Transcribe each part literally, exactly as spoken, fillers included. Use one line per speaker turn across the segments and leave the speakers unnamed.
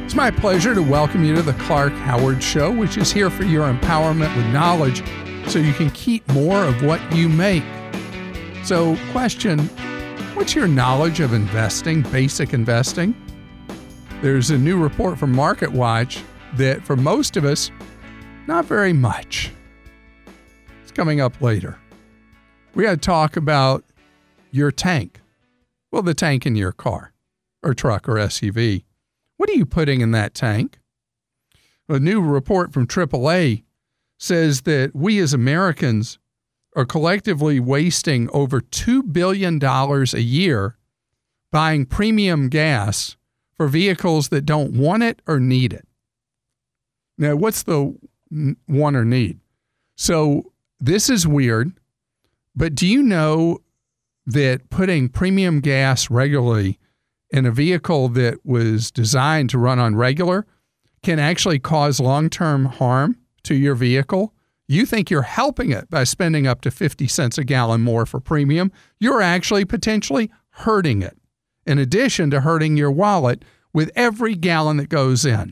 It's my pleasure to welcome you to the Clark Howard Show, which is here for your empowerment with knowledge so you can keep more of what you make. So, question, what's your knowledge of investing, basic investing? There's a new report from MarketWatch that for most of us, not very much. It's coming up later. We got to talk about your tank. Well, the tank in your car or truck or S U V. What are you putting in that tank? A new report from triple A says that we as Americans are collectively wasting over two billion dollars a year buying premium gas for vehicles that don't want it or need it. Now, what's the want or need? So this is weird, but do you know that putting premium gas regularly in a vehicle that was designed to run on regular can actually cause long-term harm to your vehicle? You think you're helping it by spending up to fifty cents a gallon more for premium. You're actually potentially hurting it, in addition to hurting your wallet with every gallon that goes in.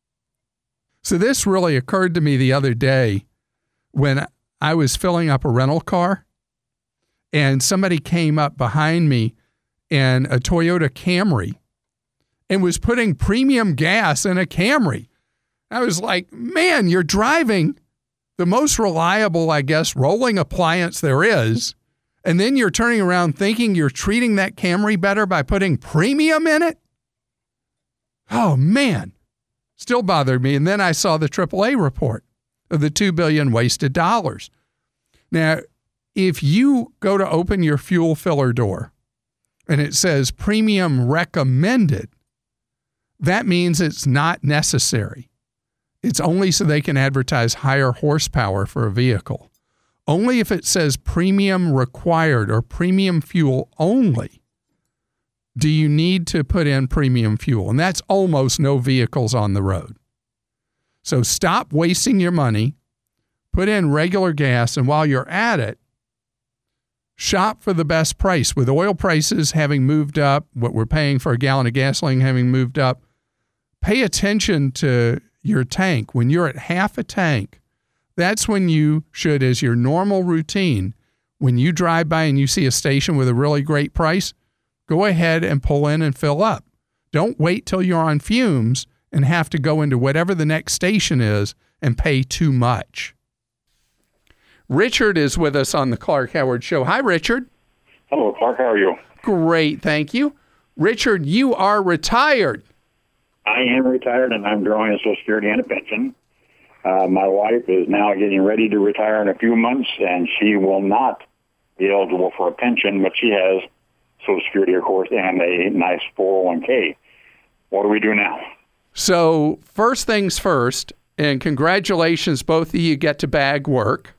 So this really occurred to me the other day when I was filling up a rental car and somebody came up behind me in a Toyota Camry and was putting premium gas in a Camry. I was like, man, you're driving the most reliable, I guess, rolling appliance there is, and then you're turning around thinking you're treating that Camry better by putting premium in it? Oh, man. Still bothered me. And then I saw the triple A report of the two billion dollars wasted dollars. Now, if you go to open your fuel filler door and it says premium recommended, that means it's not necessary. It's only so they can advertise higher horsepower for a vehicle. Only if it says premium required or premium fuel only do you need to put in premium fuel. And that's almost no vehicles on the road. So stop wasting your money, put in regular gas, and while you're at it, shop for the best price. With oil prices having moved up, what we're paying for a gallon of gasoline having moved up, pay attention to your tank. When you're at half a tank, that's when you should, as your normal routine, when you drive by and you see a station with a really great price, go ahead and pull in and fill up. Don't wait till you're on fumes and have to go into whatever the next station is and pay too much. Richard is with us on the Clark Howard Show. Hi, Richard.
Hello, Clark. How are you?
Great, thank you. Richard, you are retired.
I am retired, and I'm drawing a Social Security and a pension. Uh, my wife is now getting ready to retire in a few months, and she will not be eligible for a pension, but she has Social Security, of course, and a nice four oh one k. What do we do now?
So first things first, and congratulations, both of you get to bag work.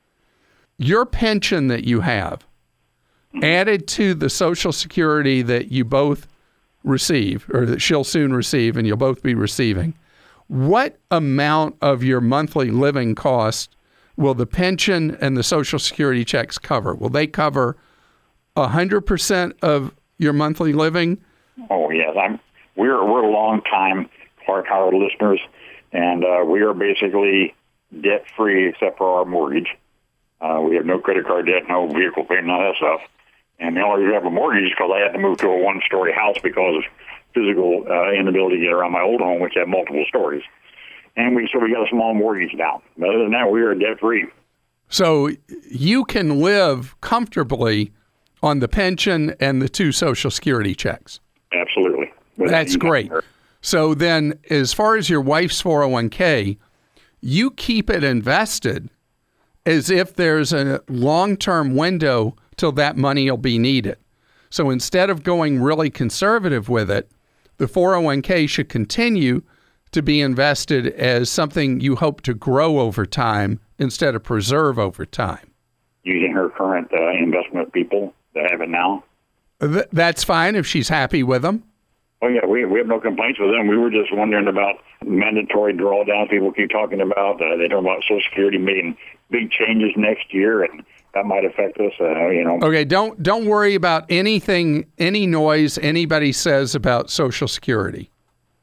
Your pension that you have, mm-hmm. added to the Social Security that you both receive, or that she'll soon receive, and you'll both be receiving, what amount of your monthly living cost will the pension and the Social Security checks cover? Will they cover one hundred percent of your monthly living?
Oh, yes. I'm, we're, we're long-time Clark Howard listeners, and uh, we are basically debt-free except for our mortgage. Uh, we have no credit card debt, no vehicle payment, none of that stuff. And the only reason we have a mortgage is because I had to move to a one-story house because of physical uh, inability to get around my old home, which had multiple stories. And we so we got a small mortgage now. But other than that, we are debt-free.
So you can live comfortably on the pension and the two Social Security checks.
Absolutely.
That's great. So then, as far as your wife's four oh one k, you keep it invested as if there's a long-term window till that money will be needed. So instead of going really conservative with it, the four oh one k should continue to be invested as something you hope to grow over time instead of preserve over time.
Using her current uh, investment people that have it now?
Th- that's fine if she's happy with them.
Oh, yeah, we we have no complaints with them. We were just wondering about mandatory drawdown people keep talking about. Uh, they talk about Social Security making big changes next year, and that might affect us, uh, you know.
Okay, don't don't worry about anything, any noise anybody says about Social Security.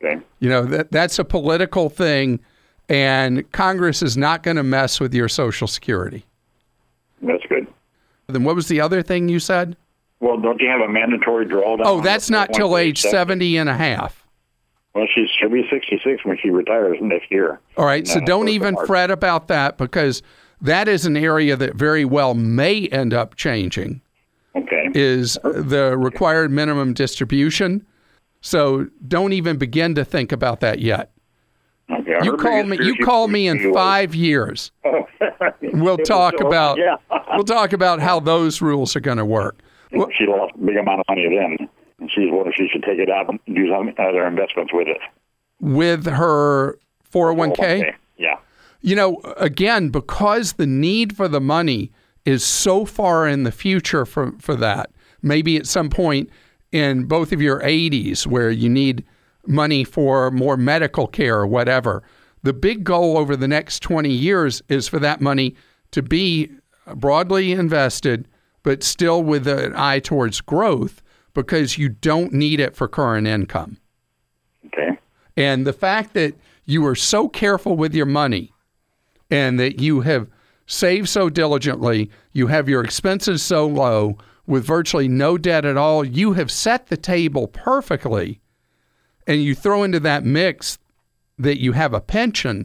Okay.
You know, that that's a political thing, and Congress is not going to mess with your Social Security.
That's good.
Then what was the other thing you said?
Well, don't you have a mandatory drawdown?
Oh, that's not till age seventy and a half.
Well, she's, she'll be sixty-six when she retires next year.
All right, so don't even
hard.
fret about that, because that is an area that very well may end up changing.
Okay.
Is the required minimum distribution. So don't even begin to think about that yet.
Okay. I
You
heard
call
the
me. You
conspiracy
call me in
theory was-
five years. We'll talk
So,
about.
Yeah.
We'll talk about how those rules are going to work. Well,
She lost a big amount of money then, and she's wondering if she should take it out and do some other investments with it.
with her four oh one k.
Okay. Yeah.
You know, again, because the need for the money is so far in the future for, for that, maybe at some point in both of your eighties where you need money for more medical care or whatever, the big goal over the next twenty years is for that money to be broadly invested, but still with an eye towards growth, because you don't need it for current income.
Okay.
And the fact that you are so careful with your money and that you have saved so diligently, you have your expenses so low with virtually no debt at all, you have set the table perfectly. And you throw into that mix that you have a pension.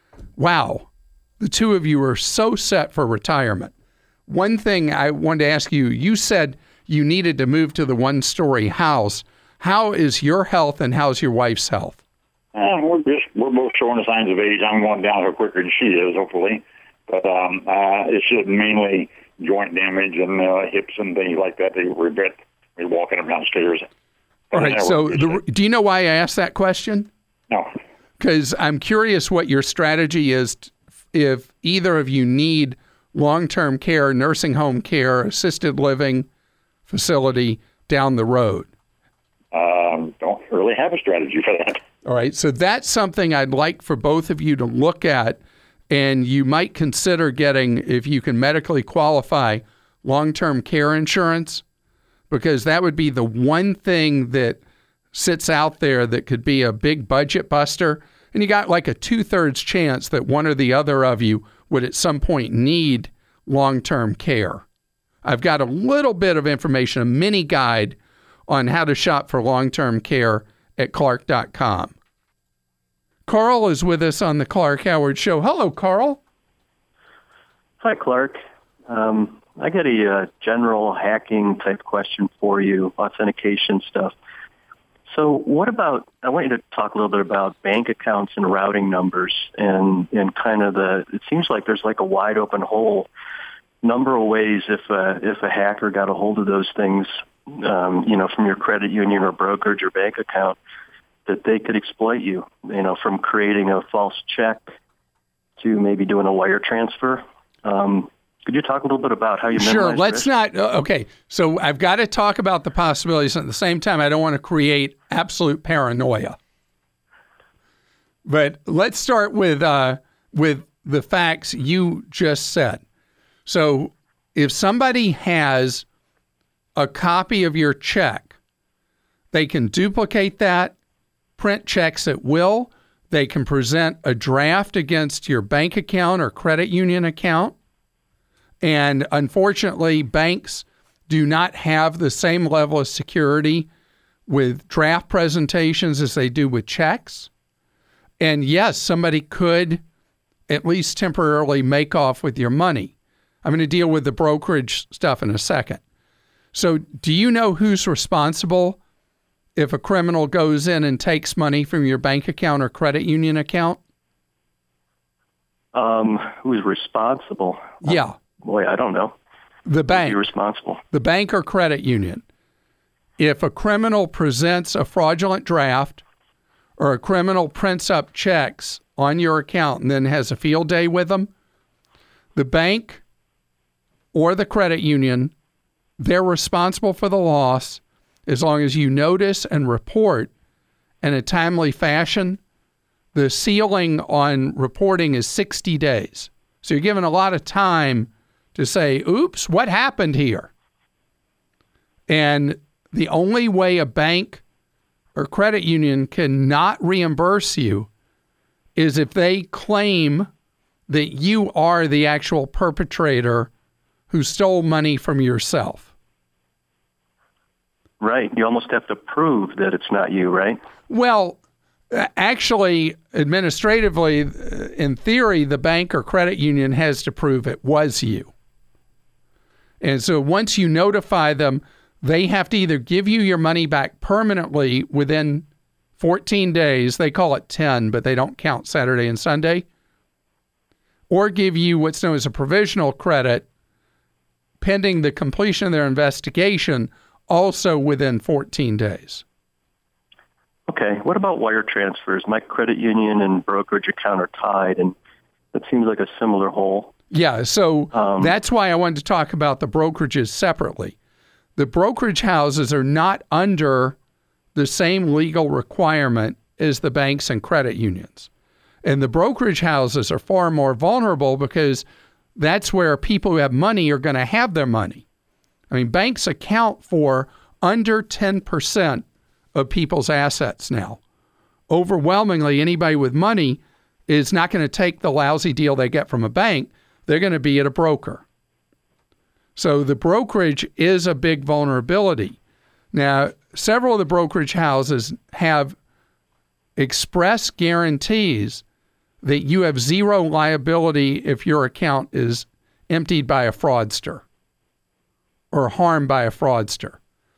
Wow, the two of you are so set for retirement. One thing I wanted to ask you, you said you needed to move to the one-story house. How is your health and how's your wife's health?
Uh, we're just we're both showing the signs of age. I'm going downhill quicker than she is, hopefully. But um, uh, it's just mainly joint damage and uh, hips and things like that. They regret me walking them downstairs.
All right. So, the, do you know why I asked that question?
No.
Because I'm curious what your strategy is t- if either of you need long-term care, nursing home care, assisted living facility down the road.
Um, don't really have a strategy for that.
All right. So that's something I'd like for both of you to look at, and you might consider getting, if you can medically qualify, long-term care insurance, because that would be the one thing that sits out there that could be a big budget buster. And you got like a two-thirds chance that one or the other of you would at some point need long-term care. I've got a little bit of information, a mini guide on how to shop for long-term care at Clark dot com. Carl is with us on the Clark Howard Show. Hello, Carl.
Hi, Clark. Um, I got a uh, general hacking type question for you, authentication stuff. So what about, I want you to talk a little bit about bank accounts and routing numbers and, and kind of the, it seems like there's like a wide open hole, number of ways if a, if a hacker got a hold of those things, um, you know, from your credit union or brokerage or bank account, that they could exploit you, you know, from creating a false check to maybe doing a wire transfer. Um, could you talk a little bit about how you minimize
Sure. Let's
risk?
not. uh, Okay. So I've got to talk about the possibilities. At the same time, I don't want to create absolute paranoia. But let's start with uh, with the facts you just said. So if somebody has a copy of your check, they can duplicate that, print checks at will. They can present a draft against your bank account or credit union account. And unfortunately, banks do not have the same level of security with draft presentations as they do with checks. And yes, somebody could at least temporarily make off with your money. I'm going to deal with the brokerage stuff in a second. So do you know who's responsible if a criminal goes in and takes money from your bank account or credit union account?
Um, who's responsible?
Yeah.
Boy, I don't know.
The bank.
Who'd be responsible?
The bank or credit union. If a criminal presents a fraudulent draft or a criminal prints up checks on your account and then has a field day with them, the bank or the credit union, they're responsible for the loss as long as you notice and report in a timely fashion. The ceiling on reporting is sixty days. So you're given a lot of time to say, oops, what happened here? And the only way a bank or credit union cannot reimburse you is if they claim that you are the actual perpetrator who stole money from yourself.
Right. You almost have to prove that it's not you, right?
Well, actually, administratively, in theory, the bank or credit union has to prove it was you. And so once you notify them, they have to either give you your money back permanently within fourteen days. They call it ten, but they don't count Saturday and Sunday. Or give you what's known as a provisional credit pending the completion of their investigation, also within fourteen days.
Okay. What about wire transfers? My credit union and brokerage account are tied, and it seems like a similar hole.
Yeah, so
Um,
that's why I wanted to talk about the brokerages separately. The brokerage houses are not under the same legal requirement as the banks and credit unions. And the brokerage houses are far more vulnerable because that's where people who have money are going to have their money. I mean, banks account for under ten percent of people's assets now. Overwhelmingly, anybody with money is not going to take the lousy deal they get from a bank. They're going to be at a broker. So the brokerage is a big vulnerability. Now, several of the brokerage houses have express guarantees that you have zero liability if your account is emptied by a fraudster or harmed by a fraudster.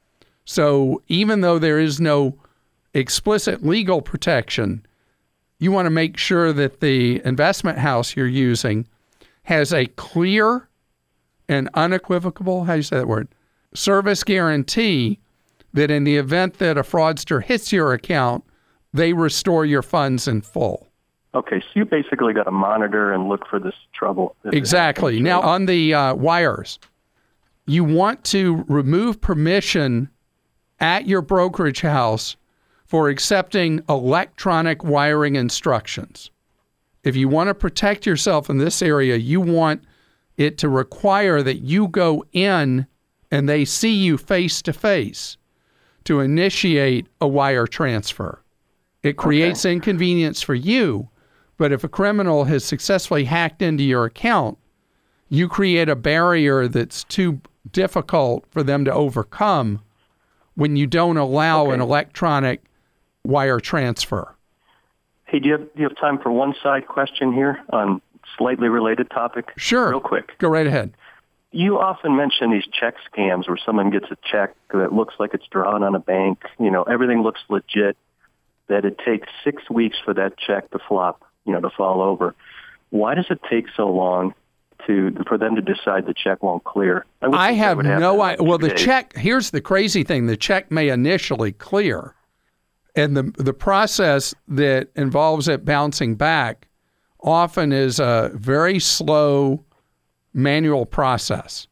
So even though there is no explicit legal protection, you want to make sure that the investment house you're using has a clear and unequivocal, how do you say that word, service guarantee that in the event that a fraudster hits your account, they restore your funds in full.
Okay, so you basically got to monitor and look for this trouble.
Exactly. Now, on the uh, wires, you want to remove permission at your brokerage house for accepting electronic wiring instructions. If you want to protect yourself in this area, you want it to require that you go in and they see you face to face to initiate a wire transfer. It creates okay. inconvenience for you, but if a criminal has successfully hacked into your account, you create a barrier that's too difficult for them to overcome when you don't allow okay. an electronic wire transfer.
Hey, do you, have, do you have time for one side question here on slightly related topic?
Sure.
Real quick.
Go right ahead.
You often mention these check scams where someone gets a check that looks like it's drawn on a bank. You know, everything looks legit, that it takes six weeks for that check to flop, you know, to fall over. Why does it take so long to for them to decide the check won't clear? I,
I have no idea. Well, the days. check, here's the crazy thing. The check may initially clear. And the the process that involves it bouncing back often is a very slow manual process.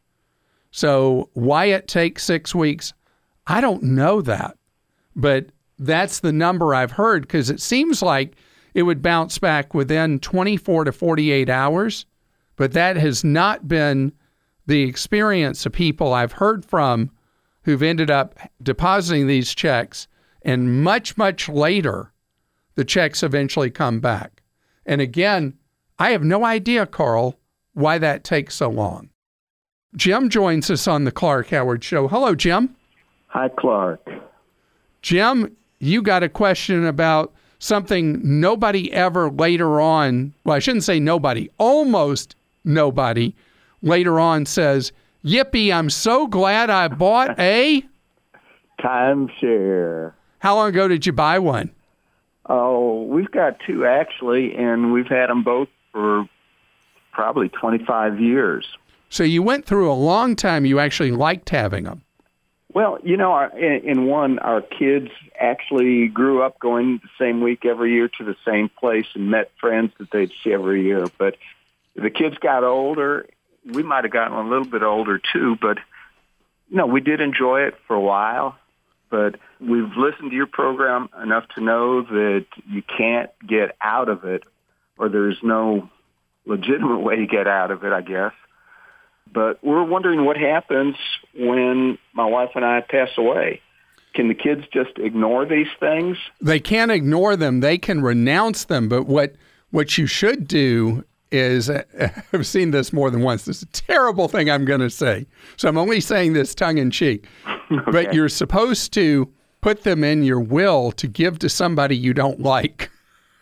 So why it takes six weeks, I don't know that. But that's the number I've heard because it seems like it would bounce back within twenty-four to forty-eight hours. But that has not been the experience of people I've heard from who've ended up depositing these checks. And much, much later, the checks eventually come back. And again, I have no idea, Carl, why that takes so long. Jim joins us on the Clark Howard Show. Hello, Jim.
Hi, Clark.
Jim, you got a question about something nobody ever later on, well, I shouldn't say nobody, almost nobody later on says, yippee, I'm so glad I bought a...
timeshare.
How long ago did you buy one?
Oh, we've got two actually, and we've had them both for probably twenty-five years.
So you went through a long time. You actually liked having them.
Well, you know, our, in, in one, our kids actually grew up going the same week every year to the same place and met friends that they'd see every year. But the kids got older. We might have gotten a little bit older too, but you know, we did enjoy it for a while. But we've listened to your program enough to know that you can't get out of it, or there's no legitimate way to get out of it, I guess. But we're wondering what happens when my wife and I pass away. can the kids just ignore these things?
They can't ignore them. They can renounce them. But what what you should do is, uh, I've seen this more than once. This is a terrible thing I'm going to say. So I'm only saying this tongue in cheek. Okay. But you're supposed to put them in your will to give to somebody you don't like.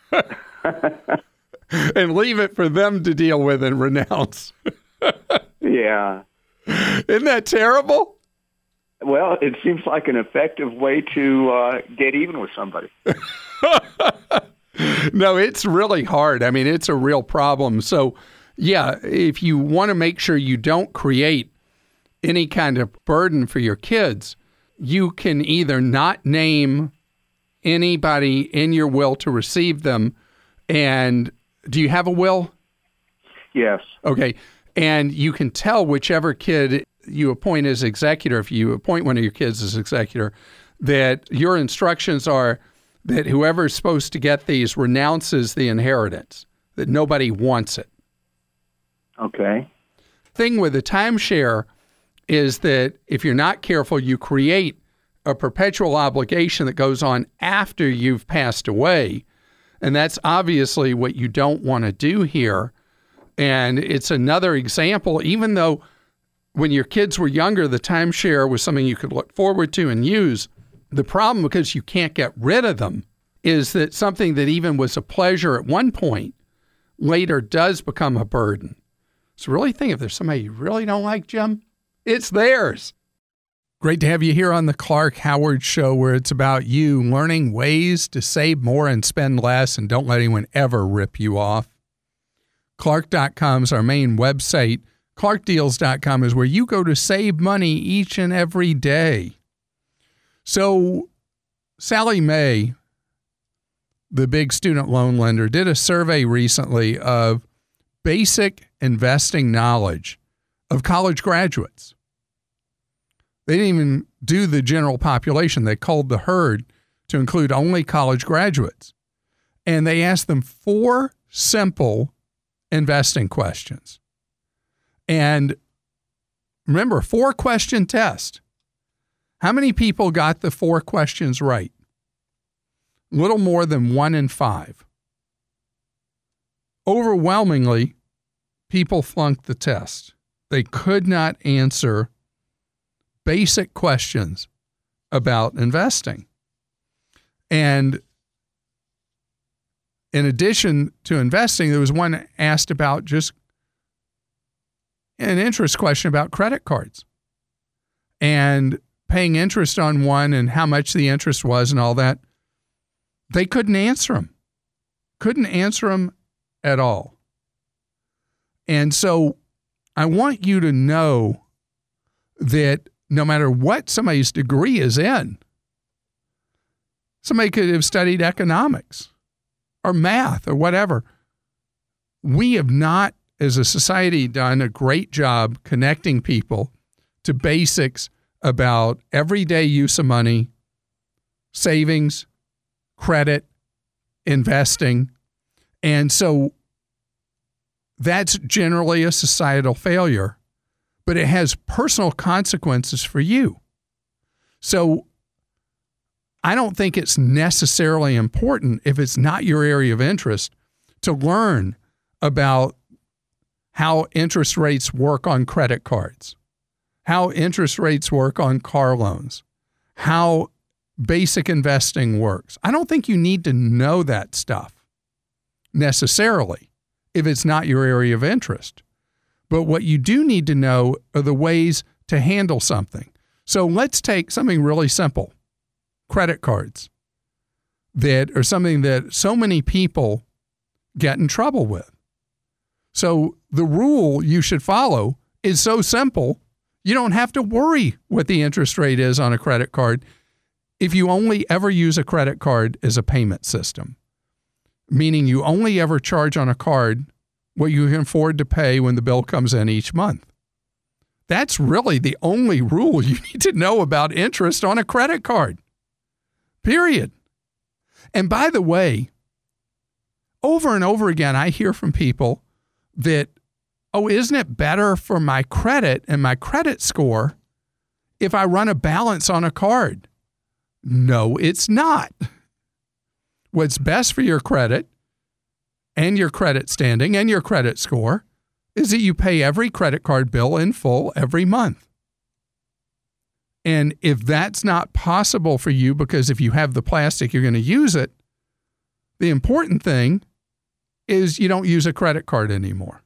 And leave it for them to deal with and renounce.
Yeah.
Isn't that terrible?
Well, it seems like an effective way to uh, get even with somebody.
No, it's really hard. I mean, it's a real problem. So, yeah, if you want to make sure you don't create any kind of burden for your kids, you can either not name anybody in your will to receive them. And do you have a will?
Yes.
Okay. And you can tell whichever kid you appoint as executor, if you appoint one of your kids as executor, that your instructions are that whoever's supposed to get these renounces the inheritance, that nobody wants it.
Okay.
Thing with the timeshare is that if you're not careful, you create a perpetual obligation that goes on after you've passed away. And that's obviously what you don't want to do here. And it's another example, even though when your kids were younger, the timeshare was something you could look forward to and use. The problem, because you can't get rid of them, is that something that even was a pleasure at one point later does become a burden. So really think if there's somebody you really don't like, Jim, it's theirs. Great to have you here on the Clark Howard Show, where it's about you learning ways to save more and spend less, and don't let anyone ever rip you off. Clark dot com is our main website. Clark Deals dot com is where you go to save money each and every day. So Sallie Mae, the big student loan lender, did a survey recently of basic investing knowledge of college graduates. They didn't even do the general population. They culled the herd to include only college graduates. And they asked them four simple investing questions. And remember, four question test. How many people got the four questions right? Little more than one in five. Overwhelmingly, people flunked the test. They could not answer basic questions about investing. And in addition to investing, there was one asked about just an interest question about credit cards and paying interest on one and how much the interest was and all that. They couldn't answer them. Couldn't answer them at all. And so I want you to know that no matter what somebody's degree is in, somebody could have studied economics or math or whatever. We have not, as a society, done a great job connecting people to basics about everyday use of money, savings, credit, investing. And so that's generally a societal failure, but it has personal consequences for you. So I don't think it's necessarily important, if it's not your area of interest, to learn about how interest rates work on credit cards, how interest rates work on car loans, how basic investing works. I don't think you need to know that stuff necessarily if it's not your area of interest. But what you do need to know are the ways to handle something. So let's take something really simple. Credit cards that are something that so many people get in trouble with. So the rule you should follow is so simple, you don't have to worry what the interest rate is on a credit card if you only ever use a credit card as a payment system, meaning you only ever charge on a card what you can afford to pay when the bill comes in each month. That's really the only rule you need to know about interest on a credit card. Period. And by the way, over and over again, I hear from people that, oh, isn't it better for my credit and my credit score if I run a balance on a card? No, it's not. What's best for your credit and your credit standing and your credit score is that you pay every credit card bill in full every month. And if that's not possible for you, because if you have the plastic, you're going to use it, the important thing is you don't use a credit card anymore.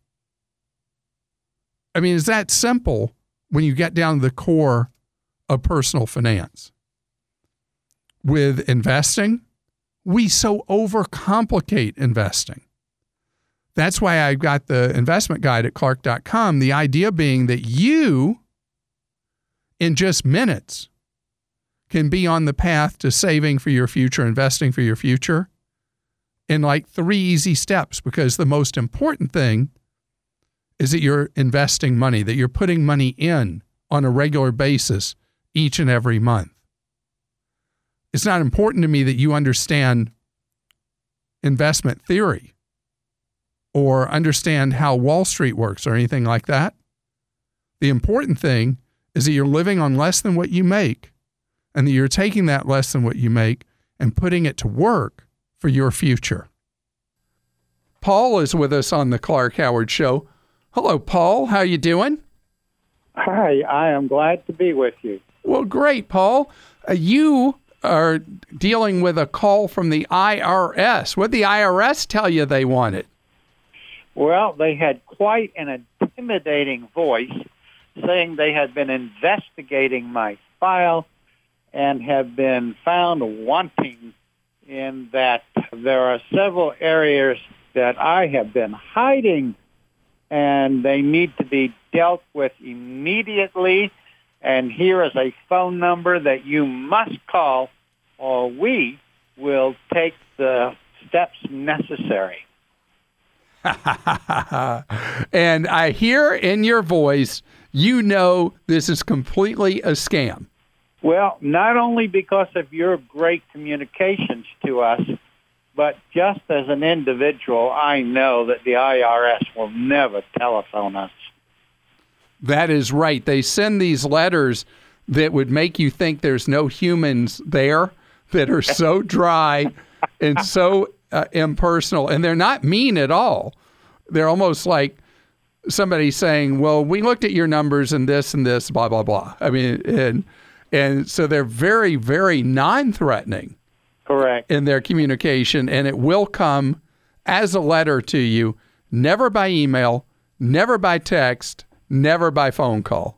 I mean, it's that simple when you get down to the core of personal finance. With investing, we so overcomplicate investing. That's why I've got the investment guide at Clark dot com. The idea being that you, in just minutes, can be on the path to saving for your future, investing for your future in like three easy steps, because the most important thing is that you're investing money, that you're putting money in on a regular basis each and every month. It's not important to me that you understand investment theory or understand how Wall Street works or anything like that. The important thing is that you're living on less than what you make, and that you're taking that less than what you make and putting it to work for your future. Paul is with us on the Clark Howard Show. Hello, Paul. How you doing?
Hi, I am glad to be with you.
Well, great, Paul. Uh, you are dealing with a call from the I R S. What did the I R S tell you they wanted?
Well, they had quite an intimidating voice, saying they had been investigating my file and have been found wanting in that there are several areas that I have been hiding, and they need to be dealt with immediately. And here is a phone number that you must call, or we will take the steps necessary.
And I hear in your voice, you know this is completely a scam.
Well, not only because of your great communications to us, but just as an individual, I know that the I R S will never telephone us.
That is right. They send these letters that would make you think there's no humans there, that are so dry and so uh, impersonal. And they're not mean at all. They're almost like somebody saying, well, we looked at your numbers and this and this, blah, blah, blah. I mean, and and so they're very, very non-threatening.
Correct.
In their communication, and it will come as a letter to you, never by email, never by text, never by phone call.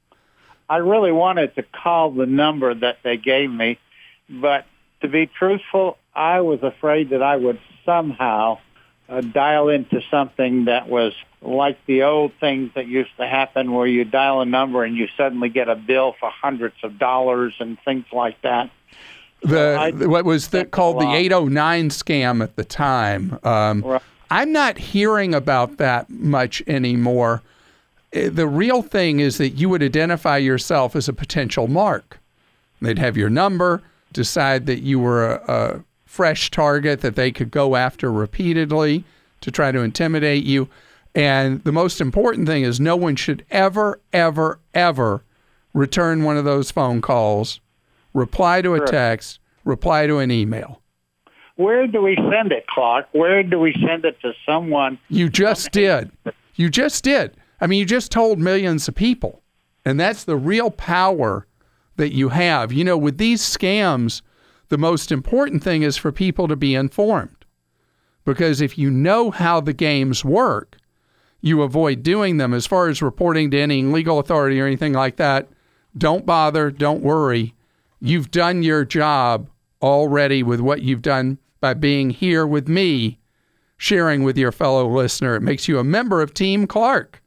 I really wanted to call the number that they gave me, but to be truthful, I was afraid that I would somehow uh, dial into something that was like the old things that used to happen where you dial a number and you suddenly get a bill for hundreds of dollars and things like that.
The so what was the, called the eight oh nine scam at the time. Um, right. I'm not hearing about that much anymore. The real thing is that you would identify yourself as a potential mark. They'd have your number, decide that you were a, a fresh target that they could go after repeatedly to try to intimidate you. And the most important thing is no one should ever, ever, ever return one of those phone calls, reply to a
sure.
text, reply to an email.
Where do we send it, Clark? Where do we send it to someone?
You just did. You just did. I mean, you just told millions of people. And that's the real power that you have. You know, with these scams, the most important thing is for people to be informed. Because if you know how the games work, you avoid doing them. As far as reporting to any legal authority or anything like that, don't bother, don't worry. You've done your job already with what you've done by being here with me, sharing with your fellow listener. It makes you a member of Team Clark.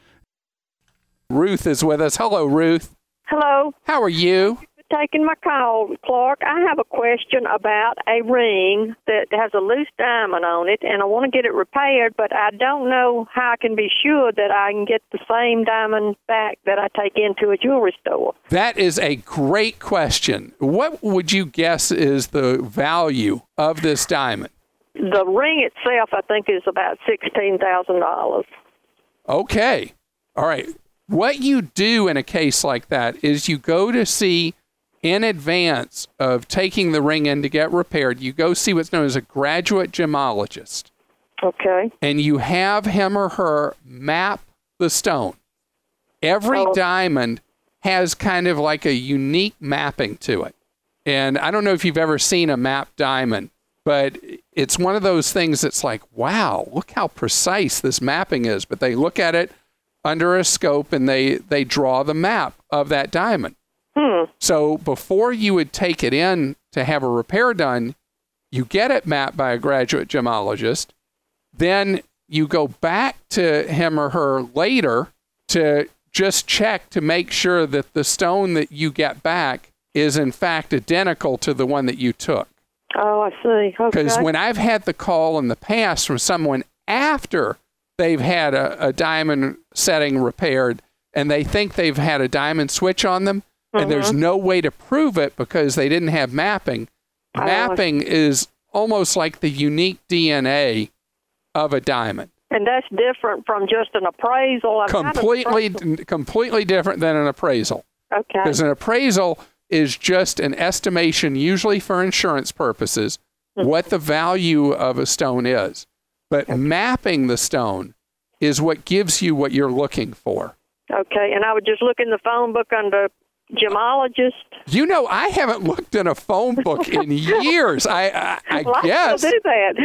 Ruth is with us. Hello, Ruth.
Hello.
How are you?
Taking my call, Clark. I have a question about a ring that has a loose diamond on it, and I want to get it repaired, but I don't know how I can be sure that I can get the same diamond back that I take into a jewelry store.
That is a great question. What would you guess is the value of this diamond?
The ring itself, I think, is about sixteen thousand dollars.
Okay. All right. What you do in a case like that is you go to see in advance of taking the ring in to get repaired, you go see what's known as a graduate gemologist.
Okay.
And you have him or her map the stone. Every
Oh.
diamond has kind of like a unique mapping to it. And I don't know if you've ever seen a mapped diamond, but it's one of those things that's like, wow, look how precise this mapping is. But they look at it under a scope and they, they draw the map of that diamond.
Hmm.
So before you would take it in to have a repair done, you get it mapped by a graduate gemologist. Then you go back to him or her later to just check to make sure that the stone that you get back is in fact identical to the one that you took.
Oh, I see. Okay.
Because when I've had the call in the past from someone after they've had a, a diamond setting repaired and they think they've had a diamond switch on them,
Mm-hmm.
and there's no way to prove it because they didn't have mapping.
Oh,
Mapping is almost like the unique D N A of a diamond.
And that's different from just an appraisal. I've got an
Completely,
appraisal.
completely different than an appraisal.
Okay.
Because an appraisal is just an estimation, usually for insurance purposes,
Mm-hmm.
what the value of a stone is. But mapping the stone is what gives you what you're looking for.
Okay. And I would just look in the phone book under gemologist.
You know, I haven't looked in a phone book in years. I, I, I
Well,
guess.
I still do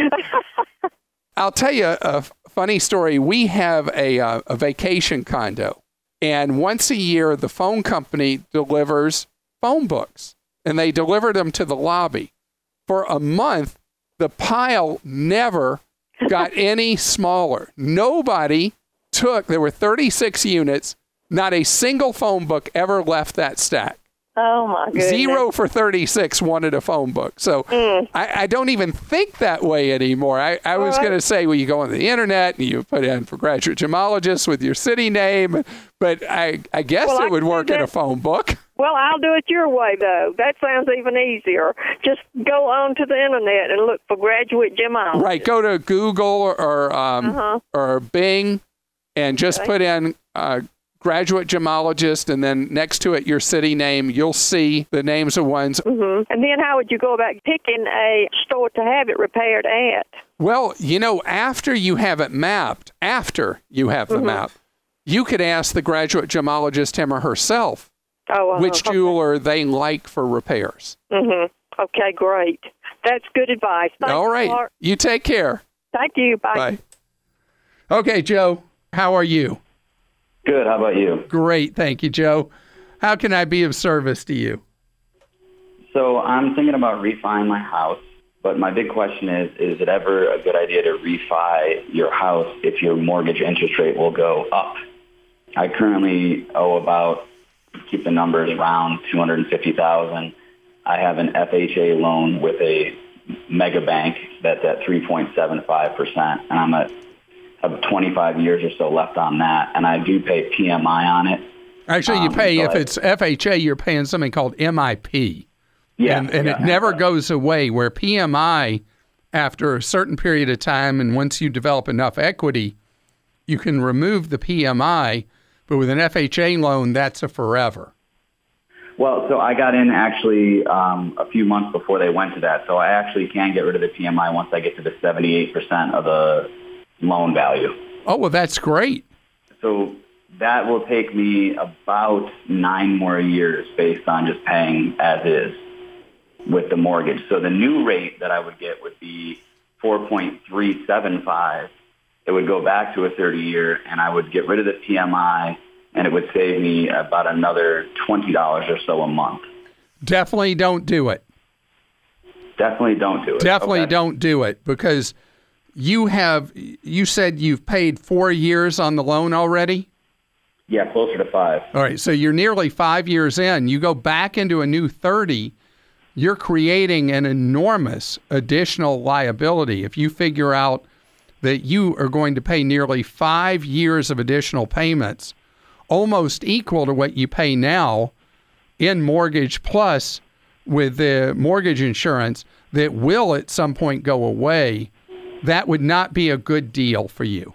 that.
I'll tell you a f- funny story. We have a, uh, a vacation condo, and once a year, the phone company delivers phone books, and they delivered them to the lobby. For a month, the pile never got any smaller. Nobody took, there were thirty-six units, not a single phone book ever left that stack.
Oh, my goodness.
Zero for thirty-six wanted a phone book. So
Mm.
I, I don't even think that way anymore. I, I was
right.
going to say, well, you go on the internet and you put in for graduate gemologist with your city name, but I, I guess
Well, I
it would
can
work
do
in a
that.
phone book.
Well, I'll do it your way, though. That sounds even easier. Just go on to the internet and look for graduate gemologist.
Right. Go to Google or or, um,
Uh-huh.
or Bing and just
Okay.
put in uh, graduate gemologist, and then next to it, your city name. You'll see the names of ones.
Mm-hmm. And then how would you go about picking a store to have it repaired at?
Well, you know, after you have it mapped, after you have the
Mm-hmm.
map, you could ask the graduate gemologist, him or herself,
Oh, uh,
which
okay.
jeweler they like for repairs.
Mm-hmm. Okay, great. That's good advice. Thanks,
All right.
Clark.
You take care.
Thank you. Bye.
Bye. Okay, Joe, how are you?
Good. How about you?
Great. Thank you, Joe. How can I be of service to you?
So I'm thinking about refining my house, but my big question is, is it ever a good idea to refi your house if your mortgage interest rate will go up? I currently owe about, keep the numbers around two hundred fifty thousand dollars. I have an F H A loan with a mega bank that's at three point seven five percent, and I'm at have twenty-five years or so left on that, and I do pay P M I on it.
Actually, you
Um,
pay,
so
if
I-
it's F H A, you're paying something called M I P.
Yeah,
And, and
yeah,
it never
yeah.
goes away, where P M I, after a certain period of time, and once you develop enough equity, you can remove the P M I, but with an F H A loan, that's a forever.
Well, so I got in actually um, a few months before they went to that, so I actually can get rid of the P M I once I get to the seventy-eight percent of the loan value.
Oh, well, that's great.
So that will take me about nine more years based on just paying as is with the mortgage. So the new rate that I would get would be four point three seven five. It would go back to a thirty-year, and I would get rid of the P M I, and it would save me about another twenty dollars or so a month.
Definitely don't do it.
Definitely don't do it.
Definitely
Okay.
don't do it, because you have, you said you've paid four years on the loan already?
Yeah, closer to five.
All right, so you're nearly five years in. You go back into a new thirty, you're creating an enormous additional liability. If you figure out that you are going to pay nearly five years of additional payments, almost equal to what you pay now in mortgage plus with the mortgage insurance that will at some point go away, that would not be a good deal for you.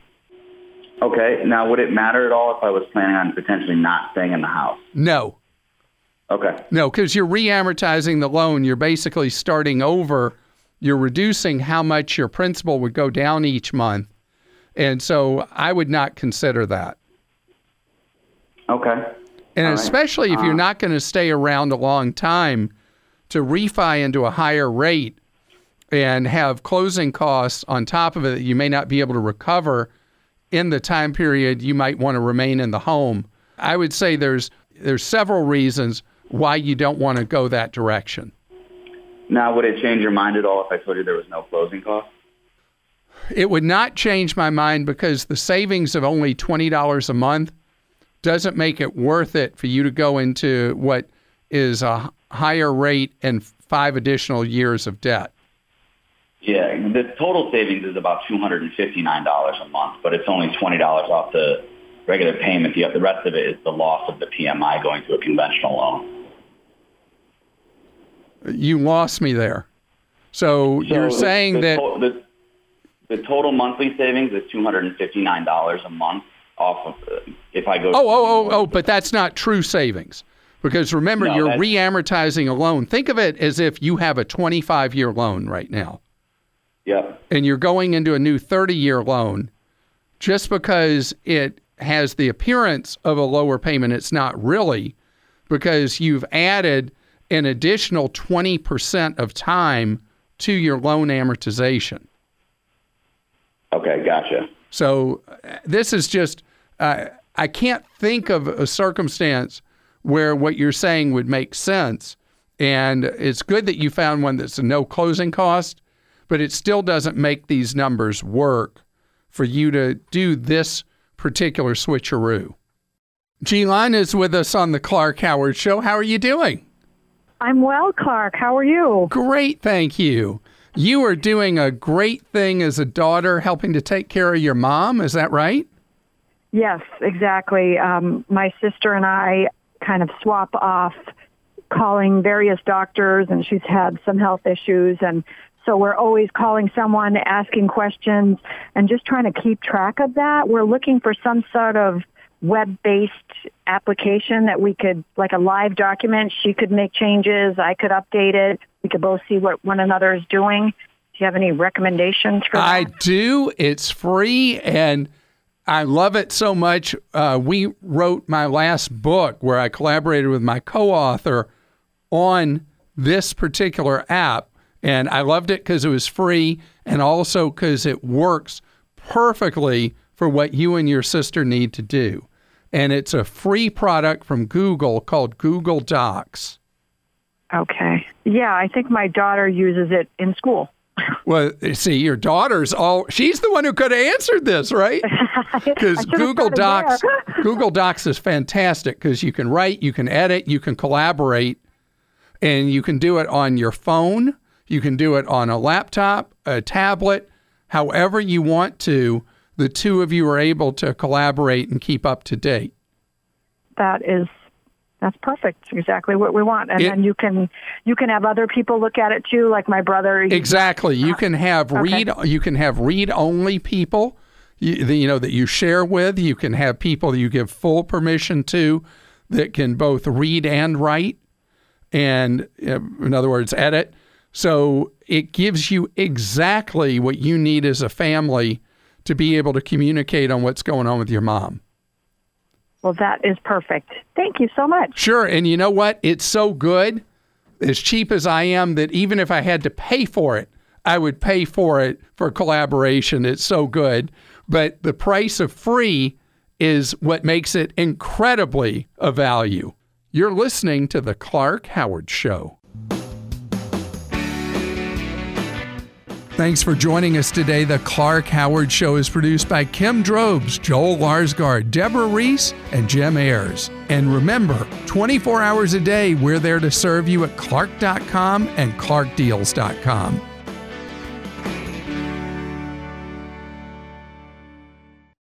Okay. Now, would it matter at all if I was planning on potentially not staying in the house?
No.
Okay.
No, because you're re-amortizing the loan. You're basically starting over. You're reducing how much your principal would go down each month. And so I would not consider that.
Okay.
And
All
especially
right.
if you're
uh,
not going to stay around a long time, to refi into a higher rate and have closing costs on top of it that you may not be able to recover in the time period you might want to remain in the home. I would say there's there's several reasons why you don't want to go that direction.
Now, would it change your mind at all if I told you there was no closing cost?
It would not change my mind because the savings of only twenty dollars a month doesn't make it worth it for you to go into what is a higher rate and five additional years of debt.
Yeah, the total savings is about two hundred fifty-nine dollars a month, but it's only twenty dollars off the regular payment. The, the rest of it is the loss of the P M I going to a conventional loan.
You lost me there. So, so you're saying
the,
that...
To, the, the total monthly savings is two hundred fifty-nine dollars a month off of uh, if I go...
Oh, oh, oh, oh, but that's not true savings. Because remember,
No,
you're
that's-
re-amortizing a loan. Think of it as if you have a twenty-five-year loan right now.
Yep.
And you're going into a new thirty-year loan. Just because it has the appearance of a lower payment, it's not really, because you've added an additional twenty percent of time to your loan amortization.
Okay, gotcha.
So uh, this is just, uh, I can't think of a circumstance where what you're saying would make sense. And it's good that you found one that's a no closing cost, but it still doesn't make these numbers work for you to do this particular switcheroo. G-Line is with us on the Clark Howard Show. How are you doing?
I'm well, Clark. How are you?
Great, thank you. You are doing a great thing as a daughter, helping to take care of your mom. Is that right?
Yes, exactly. Um, my sister and I kind of swap off calling various doctors, and she's had some health issues, and so we're always calling someone, asking questions, and just trying to keep track of that. We're looking for some sort of web-based application that we could, like a live document, she could make changes, I could update it, we could both see what one another is doing. Do you have any recommendations for that?
I do. It's free, and I love it so much. Uh, we wrote my last book where I collaborated with my co-author on this particular app, and I loved it because it was free and also because it works perfectly for what you and your sister need to do. And it's a free product from Google called Google Docs.
Okay. Yeah, I think my daughter uses it in school.
Well, see, your daughter's all, she's the one who could have answered this, right? Because Google Docs, Google Docs is fantastic because you can write, you can edit, you can collaborate, and you can do it on your phone. You can do it on a laptop, a tablet, however you want to. The two of you are able to collaborate and keep up to date.
That is, that's perfect. Exactly what we want. And
it,
then you can you can have other people look at it too, like my brother.
Exactly. You can have
okay.
read. You can have read only people. You, the, you know that you share with. You can have people you give full permission to, that can both read and write, and in other words, edit. So it gives you exactly what you need as a family to be able to communicate on what's going on with your mom.
Well, that is perfect. Thank you so much.
Sure. And you know what? It's so good, as cheap as I am, that even if I had to pay for it, I would pay for it for collaboration. It's so good. But the price of free is what makes it incredibly of value. You're listening to The Clark Howard Show. Thanks for joining us today. The Clark Howard Show is produced by Kim Drobes, Joel Larsgaard, Deborah Reese, and Jim Ayers. And remember, twenty-four hours a day, we're there to serve you at clark dot com and clark deals dot com.